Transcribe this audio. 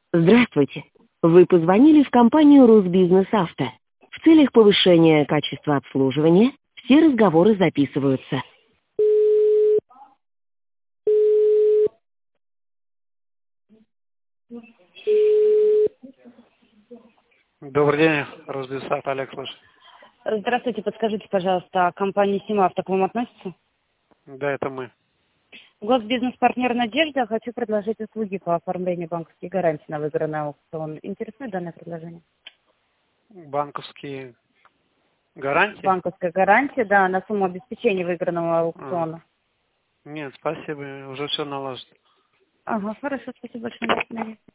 Здравствуйте. Вы позвонили в компанию «Русбизнес Авто». В целях повышения качества обслуживания все разговоры записываются. Добрый день, Росбизнес, Олег, слушай. Здравствуйте, подскажите, пожалуйста, компания «Симавто» к вам относится? Да, это мы. Госбизнес-партнер «Надежда». Хочу предложить услуги по оформлению банковских гарантий на выигранный аукцион. Интересует данное предложение? Банковские гарантии? Банковская гарантия, да, на сумму обеспечения выигранного аукциона. Нет, спасибо, уже все наложено. Ага, хорошо, спасибо большое.